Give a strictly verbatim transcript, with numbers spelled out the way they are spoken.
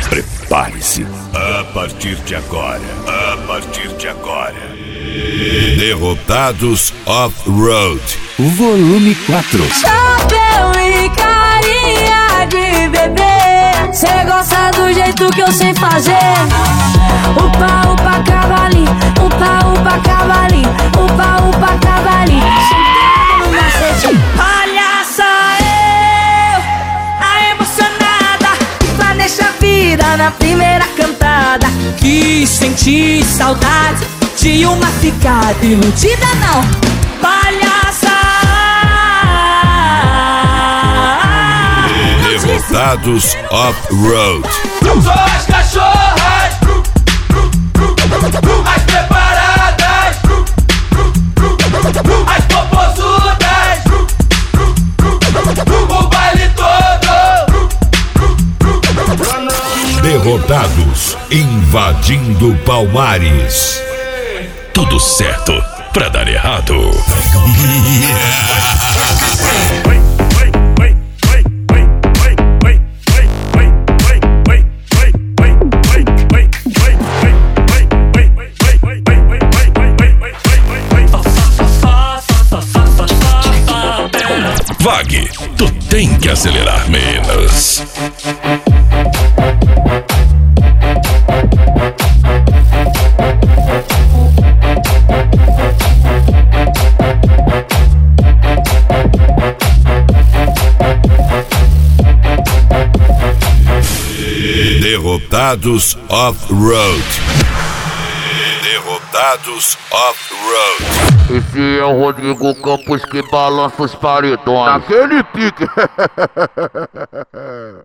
Prepare-se. A partir de agora, a partir de agora, Derrotados Off-Road, volume quatro. Chapéu e carinha de bebê, cê gosta do jeito que eu sei fazer. Upa, upa, cavalinho, upa, upa, cavalinho, upa, upa, cavalinho, sentado no macete. Olha só eu, a emocionada, planeja a vida na primeira cantada. Que senti saudade de uma ficada iludida, não, palhaça. Derrotados Off-Road. Só as cachorras as preparadas, as popozudas, o baile todo. Derrotados invadindo Palmares. Tudo certo pra dar errado. Vag, tu tem que acelerar menos. Derrotados Off-Road. Derrotados Off-Road. Esse é o Rodrigo Campos que balança os paredões. Naquele pique.